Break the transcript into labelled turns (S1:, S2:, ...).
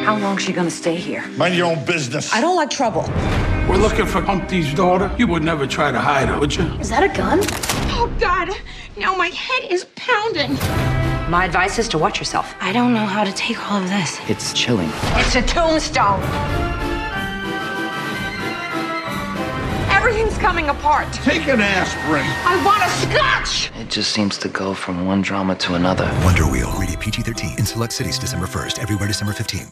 S1: How long is she gonna stay here?
S2: Mind your own business.
S1: I don't like trouble.
S3: We're looking for Humpty's daughter. You would never try to hide her, would you?
S4: Is that a gun?
S5: Oh, God. Now my head is pounding.
S1: My advice is to watch yourself.
S4: I don't know how to take all of this.
S6: It's chilling.
S1: It's a tombstone.
S5: Everything's coming apart.
S2: Take an aspirin.
S5: I want a scotch.
S6: It just seems to go from one drama to another.
S7: Wonder Wheel. Rated PG-13 in select cities December 1st. Everywhere December 15th.